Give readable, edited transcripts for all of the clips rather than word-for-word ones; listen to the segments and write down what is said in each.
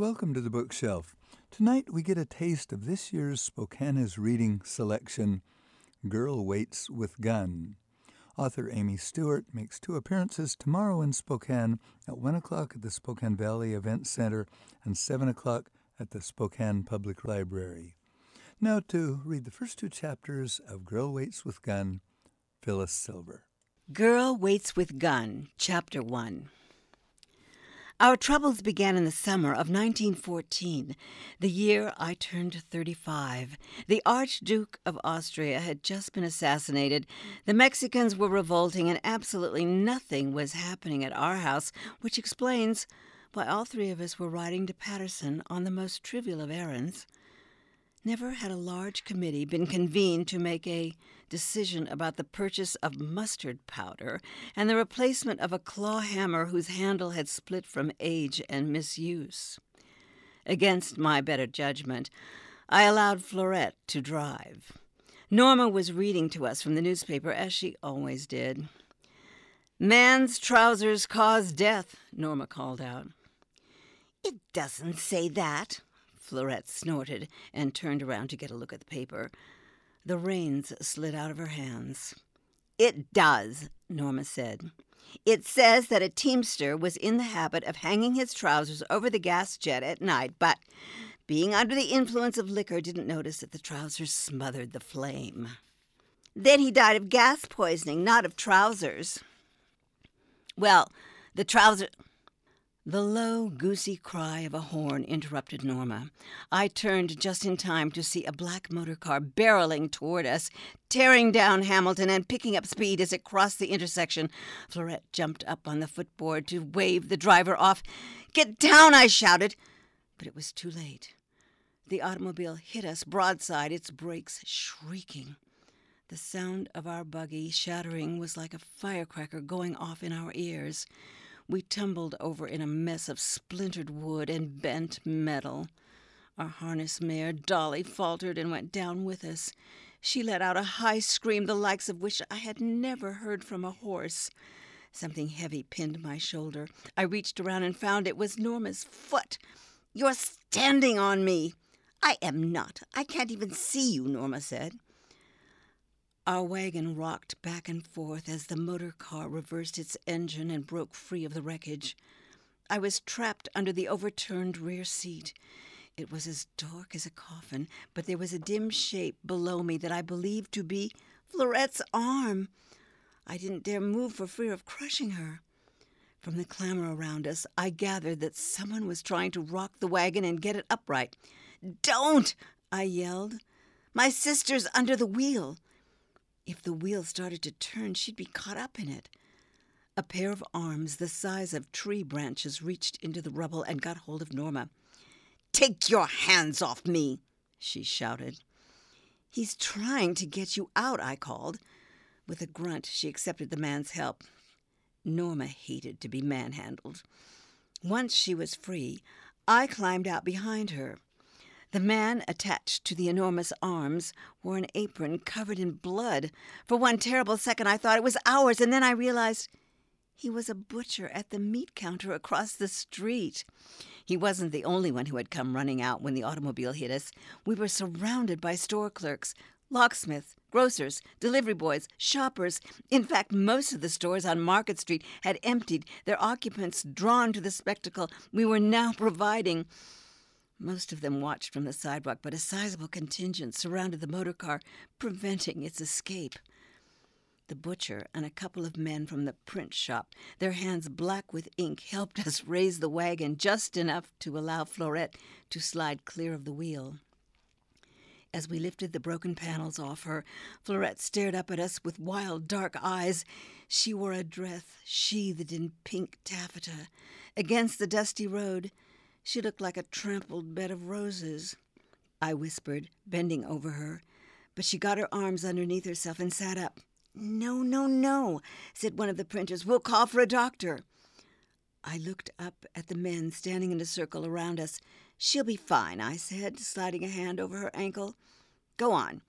Welcome to the bookshelf. Tonight we get a taste of this year's Spokane's reading selection, Girl Waits with Gun. Author Amy Stewart makes 2 appearances tomorrow in Spokane at 1 o'clock at the Spokane Valley Event Center and 7 o'clock at the Spokane Public Library. Now to read the first 2 chapters of Girl Waits with Gun, Phyllis Silver. Girl Waits with Gun, Chapter 1. Our troubles began in the summer of 1914, the year I turned 35. The Archduke of Austria had just been assassinated. The Mexicans were revolting, and absolutely nothing was happening at our house, which explains why all 3 of us were riding to Patterson on the most trivial of errands. Never had a large committee been convened to make a decision about the purchase of mustard powder and the replacement of a claw hammer whose handle had split from age and misuse. Against my better judgment, I allowed Florette to drive. Norma was reading to us from the newspaper, as she always did. "Man's trousers cause death," Norma called out. "It doesn't say that," Florette snorted and turned around to get a look at the paper. The reins slid out of her hands. "It does," Norma said. "It says that a teamster was in the habit of hanging his trousers over the gas jet at night, but, being under the influence of liquor, didn't notice that the trousers smothered the flame. Then he died of gas poisoning, not of trousers." "Well, the trousers—" The low, goosey cry of a horn interrupted Norma. I turned just in time to see a black motor car barreling toward us, tearing down Hamilton and picking up speed as it crossed the intersection. Florette jumped up on the footboard to wave the driver off. "Get down!" I shouted. But it was too late. The automobile hit us broadside, its brakes shrieking. The sound of our buggy shattering was like a firecracker going off in our ears. We tumbled over in a mess of splintered wood and bent metal. Our harness mare, Dolly, faltered and went down with us. She let out a high scream, the likes of which I had never heard from a horse. Something heavy pinned my shoulder. I reached around and found it was Norma's foot. "You're standing on me." "I am not. I can't even see you," Norma said. Our wagon rocked back and forth as the motor car reversed its engine and broke free of the wreckage. I was trapped under the overturned rear seat. It was as dark as a coffin, but there was a dim shape below me that I believed to be Florette's arm. I didn't dare move for fear of crushing her. From the clamor around us, I gathered that someone was trying to rock the wagon and get it upright. "Don't!" I yelled. "My sister's under the wheel." If the wheel started to turn, she'd be caught up in it. A pair of arms the size of tree branches reached into the rubble and got hold of Norma. "Take your hands off me," she shouted. "He's trying to get you out," I called. With a grunt, she accepted the man's help. Norma hated to be manhandled. Once she was free, I climbed out behind her. The man attached to the enormous arms wore an apron covered in blood. For one terrible second, I thought it was ours, and then I realized he was a butcher at the meat counter across the street. He wasn't the only one who had come running out when the automobile hit us. We were surrounded by store clerks, locksmiths, grocers, delivery boys, shoppers. In fact, most of the stores on Market Street had emptied, their occupants drawn to the spectacle we were now providing. Most of them watched from the sidewalk, but a sizable contingent surrounded the motor car, preventing its escape. The butcher and a couple of men from the print shop, their hands black with ink, helped us raise the wagon just enough to allow Florette to slide clear of the wheel. As we lifted the broken panels off her, Florette stared up at us with wild, dark eyes. She wore a dress sheathed in pink taffeta. Against the dusty road, she looked like a trampled bed of roses. I whispered, bending over her, but she got her arms underneath herself and sat up. "No, no, no," said one of the printers. "We'll call for a doctor." I looked up at the men standing in a circle around us. "She'll be fine," I said, sliding a hand over her ankle. "Go on."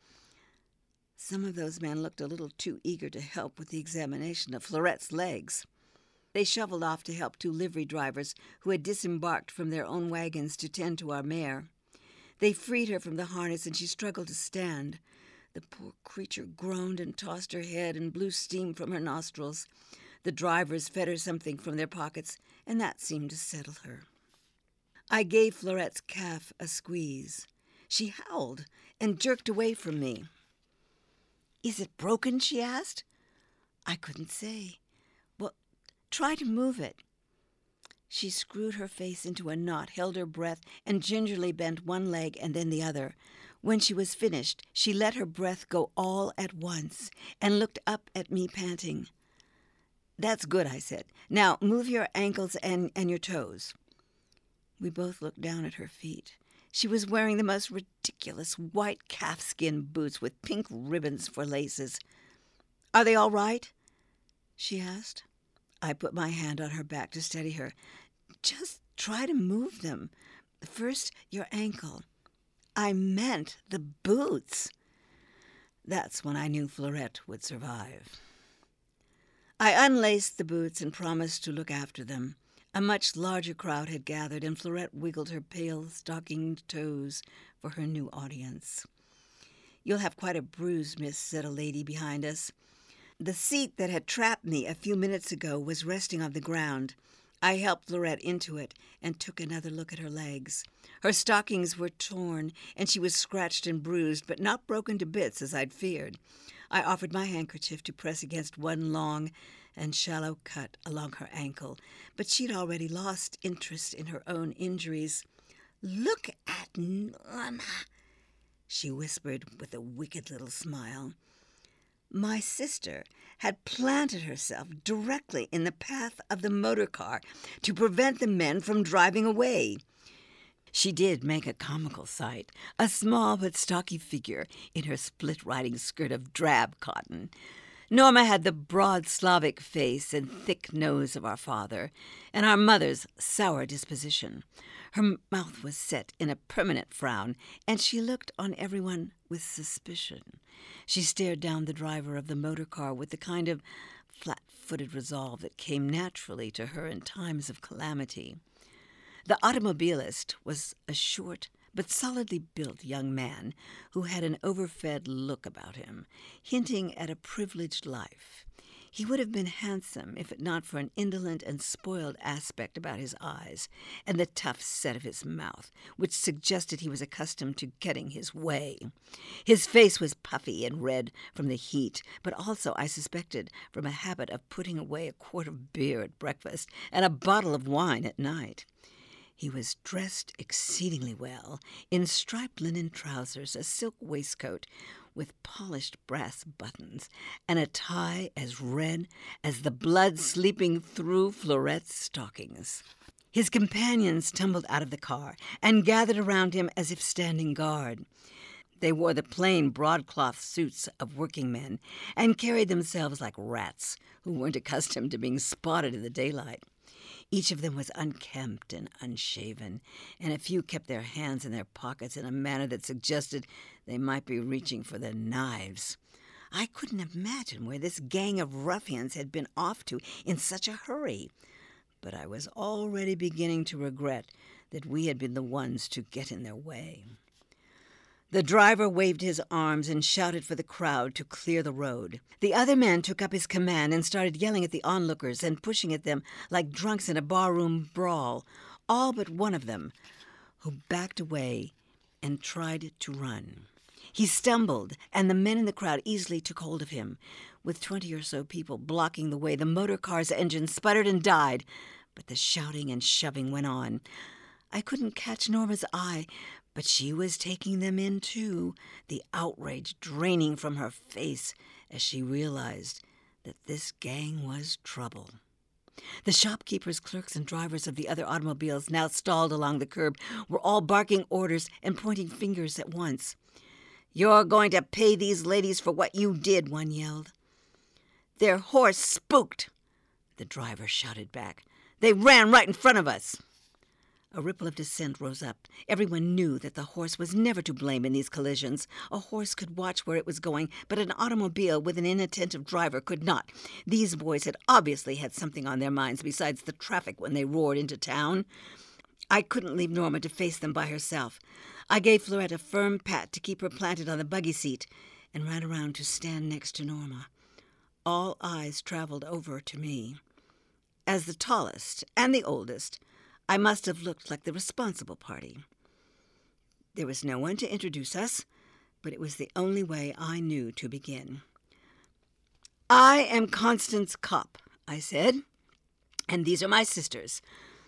Some of those men looked a little too eager to help with the examination of Florette's legs. They shuffled off to help 2 livery drivers who had disembarked from their own wagons to tend to our mare. They freed her from the harness, and she struggled to stand. The poor creature groaned and tossed her head and blew steam from her nostrils. The drivers fed her something from their pockets, and that seemed to settle her. I gave Florette's calf a squeeze. She howled and jerked away from me. "Is it broken?" she asked. I couldn't say. "Well, try to move it." She screwed her face into a knot, held her breath, and gingerly bent one leg and then the other. When she was finished, she let her breath go all at once and looked up at me, panting. "That's good," I said. "Now move your ankles and your toes." We both looked down at her feet. She was wearing the most ridiculous white calfskin boots with pink ribbons for laces. "Are they all right?" she asked. I put my hand on her back to steady her. "Just try to move them. First, your ankle." "I meant the boots." That's when I knew Florette would survive. I unlaced the boots and promised to look after them. A much larger crowd had gathered, and Florette wiggled her pale, stockinged toes for her new audience. "You'll have quite a bruise, miss," said a lady behind us. The seat that had trapped me a few minutes ago was resting on the ground. I helped Florette into it and took another look at her legs. Her stockings were torn, and she was scratched and bruised, but not broken to bits as I'd feared. I offered my handkerchief to press against one long and shallow cut along her ankle, but she'd already lost interest in her own injuries. "Look at Norma," she whispered with a wicked little smile. My sister had planted herself directly in the path of the motor car to prevent the men from driving away. She did make a comical sight, a small but stocky figure in her split riding skirt of drab cotton. Norma had the broad Slavic face and thick nose of our father, and our mother's sour disposition. Her mouth was set in a permanent frown, and she looked on everyone with suspicion. She stared down the driver of the motor car with the kind of flat-footed resolve that came naturally to her in times of calamity. The automobilist was a short but solidly built young man who had an overfed look about him, hinting at a privileged life. He would have been handsome if not for an indolent and spoiled aspect about his eyes and the tough set of his mouth, which suggested he was accustomed to getting his way. His face was puffy and red from the heat, but also, I suspected, from a habit of putting away a quart of beer at breakfast and a bottle of wine at night. He was dressed exceedingly well, in striped linen trousers, a silk waistcoat with polished brass buttons, and a tie as red as the blood sleeping through Florette's stockings. His companions tumbled out of the car and gathered around him as if standing guard. They wore the plain broadcloth suits of working men and carried themselves like rats who weren't accustomed to being spotted in the daylight. Each of them was unkempt and unshaven, and a few kept their hands in their pockets in a manner that suggested they might be reaching for their knives. I couldn't imagine where this gang of ruffians had been off to in such a hurry, but I was already beginning to regret that we had been the ones to get in their way. The driver waved his arms and shouted for the crowd to clear the road. The other men took up his command and started yelling at the onlookers and pushing at them like drunks in a barroom brawl, all but one of them, who backed away and tried to run. He stumbled, and the men in the crowd easily took hold of him. With 20 or so people blocking the way, the motor car's engine sputtered and died, but the shouting and shoving went on. I couldn't catch Norma's eye, but she was taking them in, too, the outrage draining from her face as she realized that this gang was trouble. The shopkeepers, clerks, and drivers of the other automobiles now stalled along the curb were all barking orders and pointing fingers at once. "You're going to pay these ladies for what you did," one yelled. "Their horse spooked," the driver shouted back. "They ran right in front of us." A ripple of dissent rose up. Everyone knew that the horse was never to blame in these collisions. A horse could watch where it was going, but an automobile with an inattentive driver could not. These boys had obviously had something on their minds besides the traffic when they roared into town. I couldn't leave Norma to face them by herself. I gave Florette a firm pat to keep her planted on the buggy seat and ran around to stand next to Norma. All eyes traveled over to me. As the tallest and the oldest, I must have looked like the responsible party. There was no one to introduce us, but it was the only way I knew to begin. "I am Constance Kopp," I said, "and these are my sisters."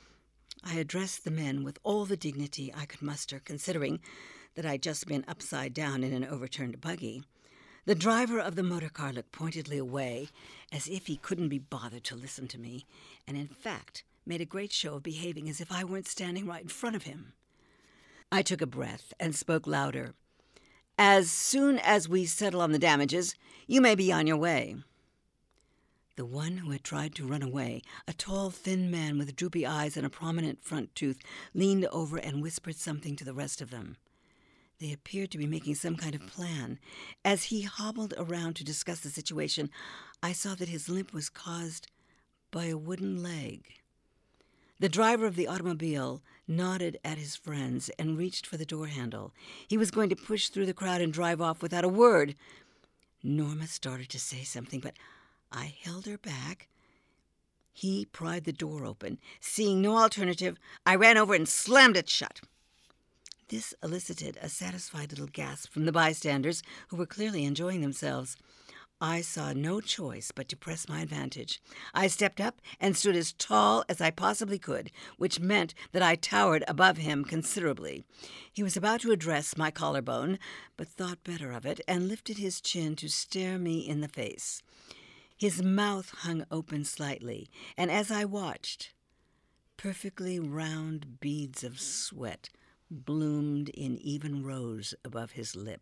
I addressed the men with all the dignity I could muster, considering that I'd just been upside down in an overturned buggy. The driver of the motor car looked pointedly away, as if he couldn't be bothered to listen to me, and in fact made a great show of behaving as if I weren't standing right in front of him. I took a breath and spoke louder. "As soon as we settle on the damages, you may be on your way." The one who had tried to run away, a tall, thin man with droopy eyes and a prominent front tooth, leaned over and whispered something to the rest of them. They appeared to be making some kind of plan. As he hobbled around to discuss the situation, I saw that his limp was caused by a wooden leg. The driver of the automobile nodded at his friends and reached for the door handle. He was going to push through the crowd and drive off without a word. Norma started to say something, but I held her back. He pried the door open. Seeing no alternative, I ran over and slammed it shut. This elicited a satisfied little gasp from the bystanders, who were clearly enjoying themselves. I saw no choice but to press my advantage. I stepped up and stood as tall as I possibly could, which meant that I towered above him considerably. He was about to address my collarbone, but thought better of it and lifted his chin to stare me in the face. His mouth hung open slightly, and as I watched, perfectly round beads of sweat bloomed in even rows above his lip.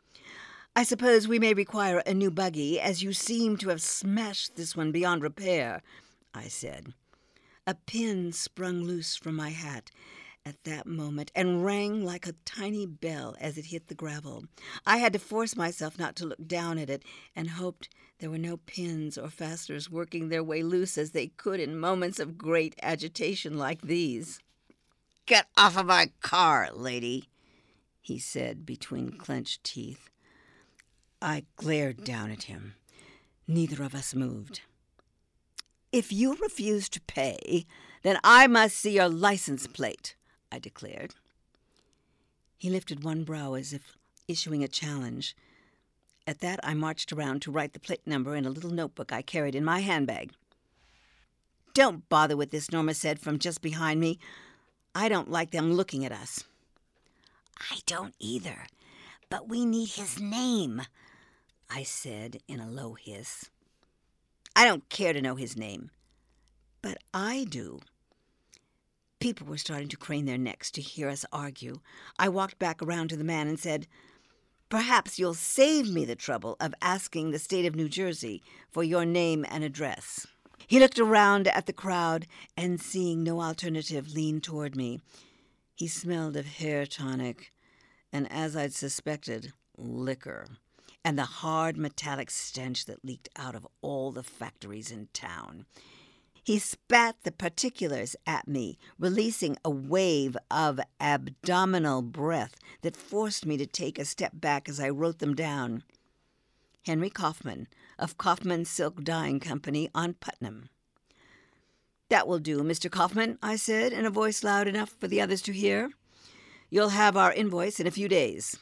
"I suppose we may require a new buggy, as you seem to have smashed this one beyond repair," I said. A pin sprung loose from my hat at that moment and rang like a tiny bell as it hit the gravel. I had to force myself not to look down at it and hoped there were no pins or fasteners working their way loose as they could in moments of great agitation like these. "Get off of my car, lady," he said between clenched teeth. I glared down at him. Neither of us moved. "If you refuse to pay, then I must see your license plate," I declared. He lifted one brow as if issuing a challenge. At that, I marched around to write the plate number in a little notebook I carried in my handbag. "Don't bother with this," Norma said from just behind me. "I don't like them looking at us." "I don't either, but we need his name," I said in a low hiss. "I don't care to know his name." "But I do." People were starting to crane their necks to hear us argue. I walked back around to the man and said, "Perhaps you'll save me the trouble of asking the state of New Jersey for your name and address." He looked around at the crowd and, seeing no alternative, leaned toward me. He smelled of hair tonic and, as I'd suspected, liquor, and the hard metallic stench that leaked out of all the factories in town. He spat the particulars at me, releasing a wave of abdominal breath that forced me to take a step back as I wrote them down. Henry Kaufman, of Kaufman Silk Dyeing Company on Putnam. "That will do, Mr. Kaufman," I said in a voice loud enough for the others to hear. "You'll have our invoice in a few days."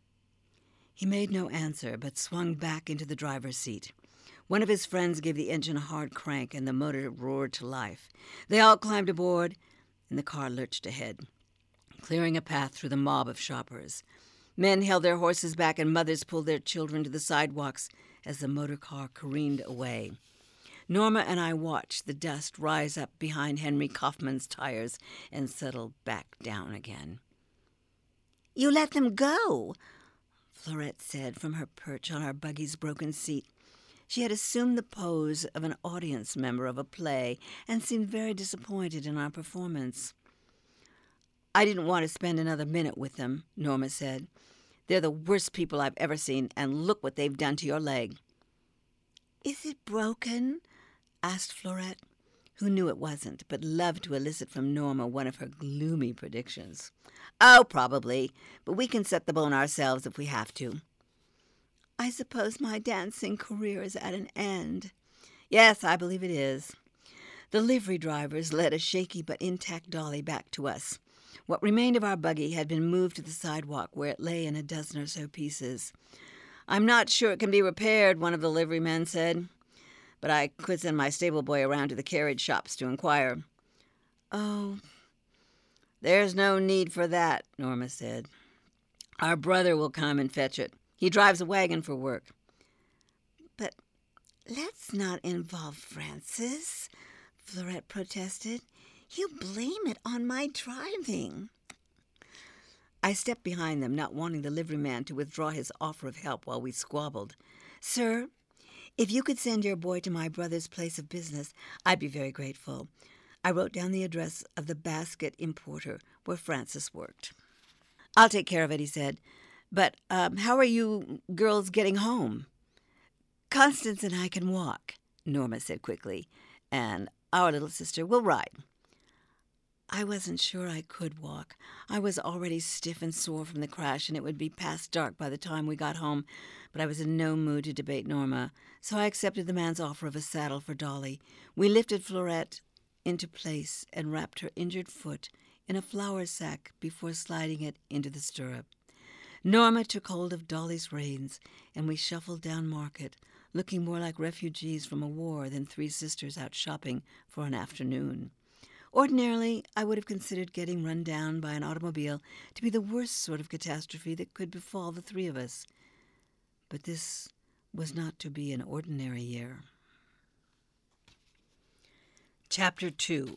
He made no answer, but swung back into the driver's seat. One of his friends gave the engine a hard crank, and the motor roared to life. They all climbed aboard, and the car lurched ahead, clearing a path through the mob of shoppers. Men held their horses back, and mothers pulled their children to the sidewalks as the motor car careened away. Norma and I watched the dust rise up behind Henry Kaufman's tires and settle back down again. "You let them go," Florette said from her perch on our buggy's broken seat. She had assumed the pose of an audience member of a play and seemed very disappointed in our performance. I didn't want to spend another minute with them, Norma said. They're the worst people I've ever seen, and look what they've done to your leg. Is it broken? Asked Florette, who knew it wasn't, but loved to elicit from Norma one of her gloomy predictions. Oh, probably, but we can set the bone ourselves if we have to. I suppose my dancing career is at an end. Yes, I believe it is. The livery drivers led a shaky but intact dolly back to us. What remained of our buggy had been moved to the sidewalk, where it lay in a dozen or so pieces. I'm not sure it can be repaired, one of the liverymen said, but I could send my stable boy around to the carriage shops to inquire. Oh, there's no need for that, Norma said. Our brother will come and fetch it. He drives a wagon for work. But let's not involve Francis, Florette protested. He'll blame it on my driving. I stepped behind them, not wanting the liveryman to withdraw his offer of help while we squabbled. Sir, if you could send your boy to my brother's place of business, I'd be very grateful. I wrote down the address of the basket importer where Francis worked. I'll take care of it, he said. But how are you girls getting home? Constance and I can walk, Norma said quickly, and our little sister will ride. I wasn't sure I could walk. I was already stiff and sore from the crash, and it would be past dark by the time we got home, but I was in no mood to debate Norma, so I accepted the man's offer of a saddle for Dolly. We lifted Florette into place and wrapped her injured foot in a flour sack before sliding it into the stirrup. Norma took hold of Dolly's reins, and we shuffled down Market, looking more like refugees from a war than three sisters out shopping for an afternoon. Ordinarily, I would have considered getting run down by an automobile to be the worst sort of catastrophe that could befall the three of us. But this was not to be an ordinary year. Chapter 2.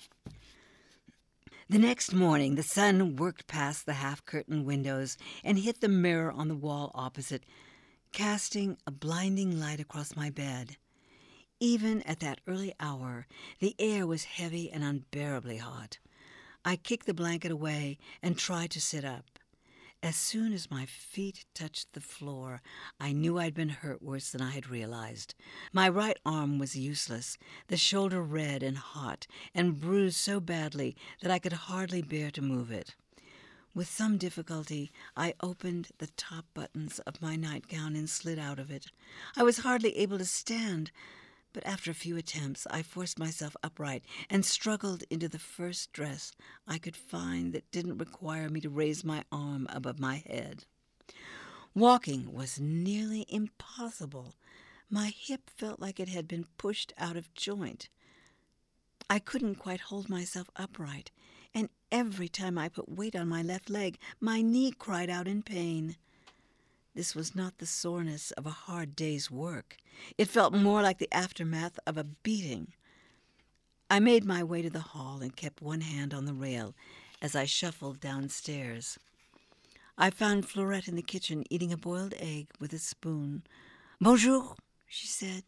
The next morning, the sun worked past the half-curtained windows and hit the mirror on the wall opposite, casting a blinding light across my bed. Even at that early hour, the air was heavy and unbearably hot. I kicked the blanket away and tried to sit up. As soon as my feet touched the floor, I knew I'd been hurt worse than I had realized. My right arm was useless, the shoulder red and hot, and bruised so badly that I could hardly bear to move it. With some difficulty, I opened the top buttons of my nightgown and slid out of it. I was hardly able to stand, but after a few attempts, I forced myself upright and struggled into the first dress I could find that didn't require me to raise my arm above my head. Walking was nearly impossible. My hip felt like it had been pushed out of joint. I couldn't quite hold myself upright, and every time I put weight on my left leg, my knee cried out in pain. This was not the soreness of a hard day's work. It felt more like the aftermath of a beating. I made my way to the hall and kept one hand on the rail as I shuffled downstairs. I found Florette in the kitchen eating a boiled egg with a spoon. "Bonjour," she said.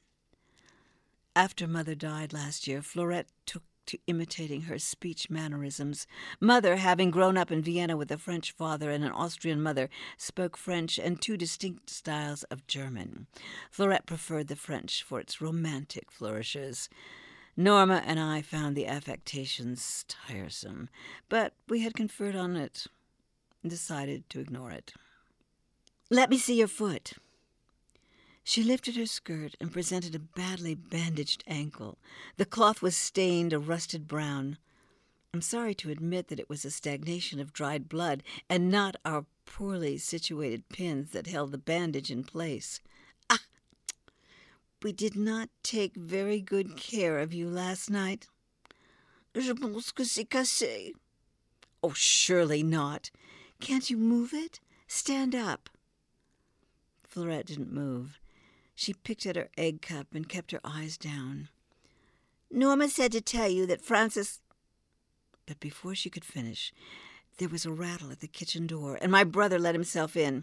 After Mother died last year, Florette took to imitating her speech mannerisms. Mother, having grown up in Vienna with a French father and an Austrian mother, spoke French and two distinct styles of German. Florette preferred the French for its romantic flourishes. Norma and I found the affectations tiresome, but we had conferred on it and decided to ignore it. "Let me see your foot." She lifted her skirt and presented a badly bandaged ankle. The cloth was stained a rusted brown. I'm sorry to admit that it was a stagnation of dried blood and not our poorly situated pins that held the bandage in place. "Ah! We did not take very good care of you last night." "Je pense que c'est cassé." "Oh, surely not. Can't you move it? Stand up." Florette didn't move. She picked at her egg cup and kept her eyes down. "Norma said to tell you that Francis—" But before she could finish, there was a rattle at the kitchen door, and my brother let himself in.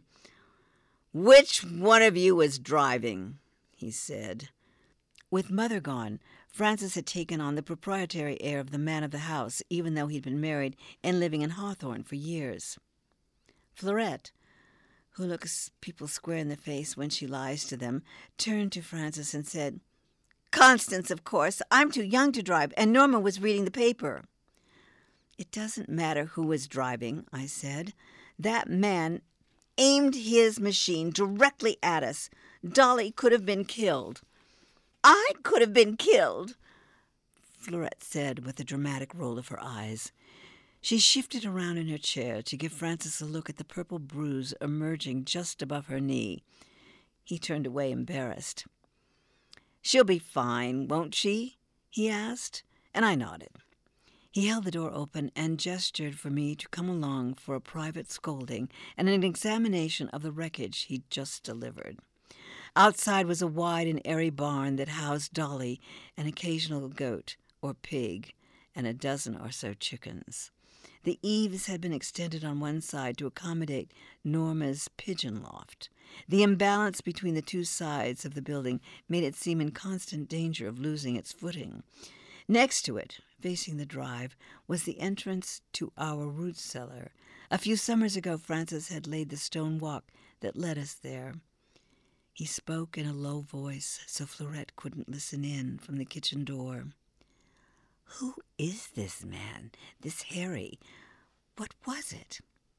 "Which one of you is driving?" he said. With Mother gone, Francis had taken on the proprietary air of the man of the house, even though he'd been married and living in Hawthorne for years. Fleurette, who looks people square in the face when she lies to them, turned to Francis and said, "Constance, of course. I'm too young to drive, and Norma was reading the paper." "It doesn't matter who was driving," I said. "That man aimed his machine directly at us. Dolly could have been killed." "I could have been killed," Fleurette said with a dramatic roll of her eyes. She shifted around in her chair to give Francis a look at the purple bruise emerging just above her knee. He turned away embarrassed. "She'll be fine, won't she?" he asked, and I nodded. He held the door open and gestured for me to come along for a private scolding and an examination of the wreckage he'd just delivered. Outside was a wide and airy barn that housed Dolly, an occasional goat or pig, and a dozen or so chickens. The eaves had been extended on one side to accommodate Norma's pigeon loft. The imbalance between the two sides of the building made it seem in constant danger of losing its footing. Next to it, facing the drive, was the entrance to our root cellar. A few summers ago, Francis had laid the stone walk that led us there. He spoke in a low voice so Fleurette couldn't listen in from the kitchen door. "Who is this man, this Harry? What was it?"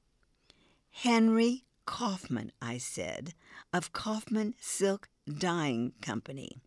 "Henry Kaufman," I said, "of Kaufman Silk Dyeing Company."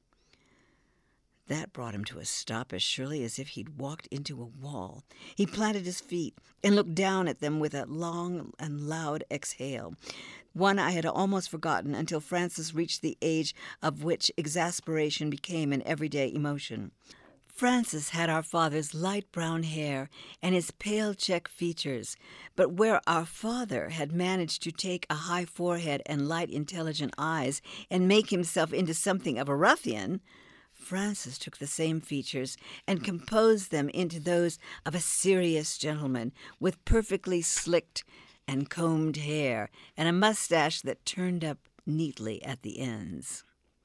That brought him to a stop as surely as if he'd walked into a wall. He planted his feet and looked down at them with a long and loud exhale, one I had almost forgotten until Francis reached the age of which exasperation became an everyday emotion. Francis had our father's light brown hair and his pale check features, but where our father had managed to take a high forehead and light, intelligent eyes and make himself into something of a ruffian, Francis took the same features and composed them into those of a serious gentleman with perfectly slicked and combed hair and a mustache that turned up neatly at the ends.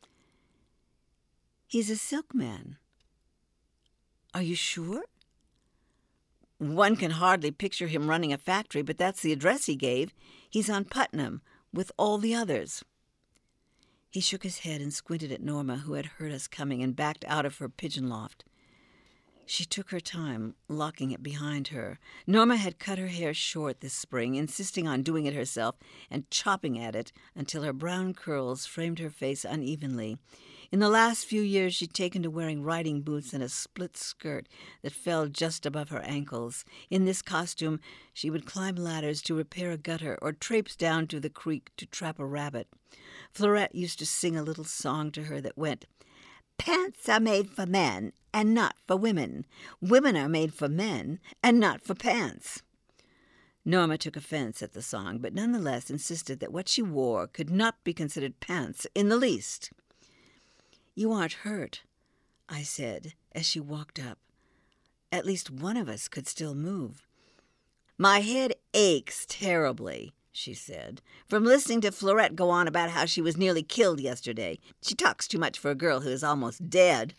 "He's a silkman." "Are you sure?" "One can hardly picture him running a factory, but that's the address he gave. He's on Putnam with all the others." He shook his head and squinted at Norma, who had heard us coming and backed out of her pigeon loft. She took her time, locking it behind her. Norma had cut her hair short this spring, insisting on doing it herself and chopping at it until her brown curls framed her face unevenly. In the last few years, she'd taken to wearing riding boots and a split skirt that fell just above her ankles. In this costume, she would climb ladders to repair a gutter or traipse down to the creek to trap a rabbit. Fleurette used to sing a little song to her that went, "Pants are made for men and not for women. Women are made for men and not for pants." Norma took offense at the song, but nonetheless insisted that what she wore could not be considered pants in the least. "You aren't hurt," I said as she walked up. "At least one of us could still move." "My head aches terribly," she said, "from listening to Fleurette go on about how she was nearly killed yesterday. She talks too much for a girl who is almost dead."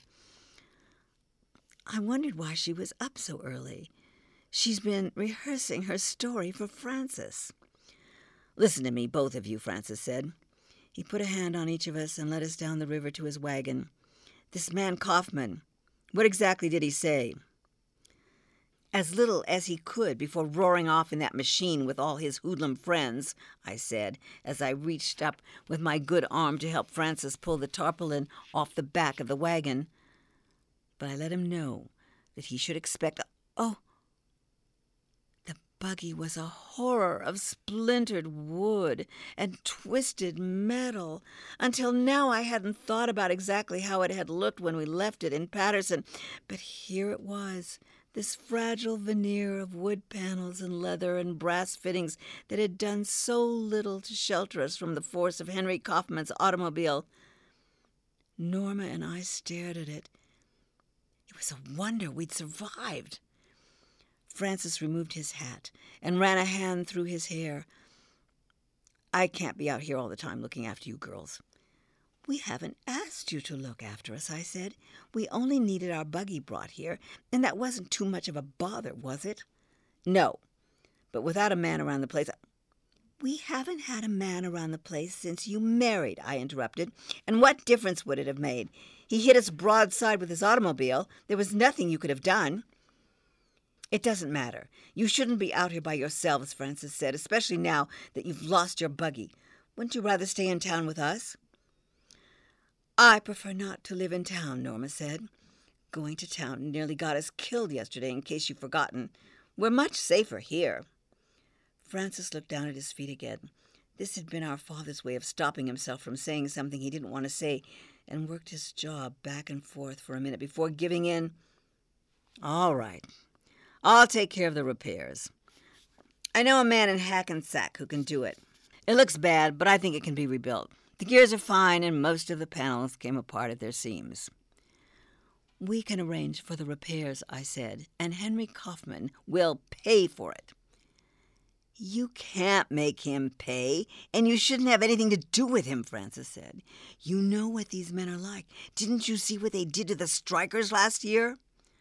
I wondered why she was up so early. She's been rehearsing her story for Francis. "Listen to me, both of you," Francis said. He put a hand on each of us and led us down the river to his wagon. "This man Kaufman, what exactly did he say?" "As little as he could before roaring off in that machine with all his hoodlum friends," I said, as I reached up with my good arm to help Francis pull the tarpaulin off the back of the wagon. But I let him know that he should expect The buggy was a horror of splintered wood and twisted metal. Until now I hadn't thought about exactly how it had looked when we left it in Patterson, but here it was, this fragile veneer of wood panels and leather and brass fittings that had done so little to shelter us from the force of Henry Kaufman's automobile. Norma and I stared at it. It was a wonder we'd survived. Francis removed his hat and ran a hand through his hair. "I can't be out here all the time looking after you girls. "We haven't asked you to look after us," I said. "We only needed our buggy brought here, and that wasn't too much of a bother, was it?" "No, but without a man around the place—" "We haven't had a man around the place since you married," I interrupted. "And what difference would it have made? He hit us broadside with his automobile. There was nothing you could have done." "It doesn't matter. You shouldn't be out here by yourselves," Frances said, "especially now that you've lost your buggy. Wouldn't you rather stay in town with us?" "I prefer not to live in town," Norma said. "Going to town nearly got us killed yesterday, in case you've forgotten. We're much safer here." Francis looked down at his feet again. This had been our father's way of stopping himself from saying something he didn't want to say, and worked his jaw back and forth for a minute before giving in. "All right. I'll take care of the repairs. I know a man in Hackensack who can do it. It looks bad, but I think it can be rebuilt. The gears are fine, and most of the panels came apart at their seams." "We can arrange for the repairs," I said, "and Henry Kaufman will pay for it." "You can't make him pay, and you shouldn't have anything to do with him," Frances said. "You know what these men are like. Didn't you see what they did to the strikers last year?"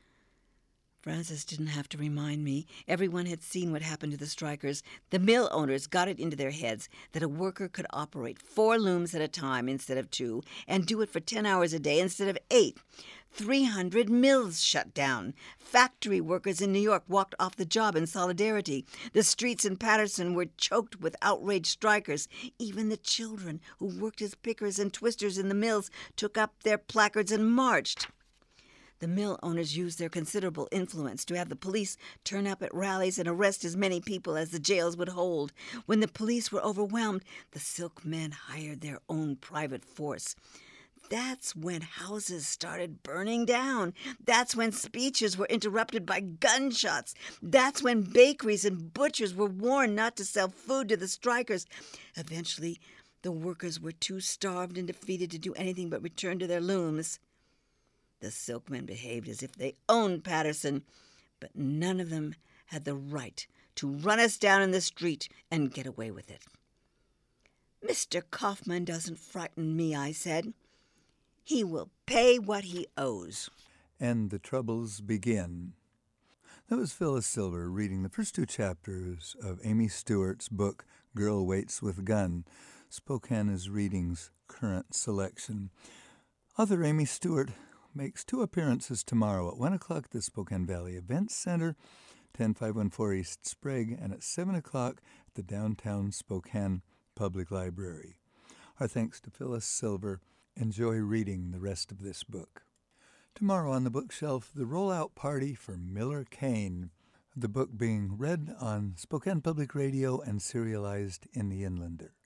Frances didn't have to remind me. Everyone had seen what happened to the strikers. The mill owners got it into their heads that a worker could operate 4 looms at a time instead of 2, and do it for 10 hours a day instead of 8. 300 mills shut down. Factory workers in New York walked off the job in solidarity. The streets in Patterson were choked with outraged strikers. Even the children who worked as pickers and twisters in the mills took up their placards and marched. The mill owners used their considerable influence to have the police turn up at rallies and arrest as many people as the jails would hold. When the police were overwhelmed, the silk men hired their own private force. That's when houses started burning down. That's when speeches were interrupted by gunshots. That's when bakeries and butchers were warned not to sell food to the strikers. Eventually, the workers were too starved and defeated to do anything but return to their looms. The silkmen behaved as if they owned Patterson, but none of them had the right to run us down in the street and get away with it. "Mr. Kaufman doesn't frighten me," I said. "He will pay what he owes." And the troubles begin. That was Phyllis Silver reading the first 2 chapters of Amy Stewart's book, Girl Waits with Gun, Spokane is Reading's current selection. Author Amy Stewart makes 2 appearances tomorrow at 1 o'clock at the Spokane Valley Events Center, 10514 East Sprague, and at 7 o'clock at the downtown Spokane Public Library. Our thanks to Phyllis Silver. Enjoy reading the rest of this book. Tomorrow on the bookshelf, The Rollout Party for Miller Kane, the book being read on Spokane Public Radio and serialized in the Inlander.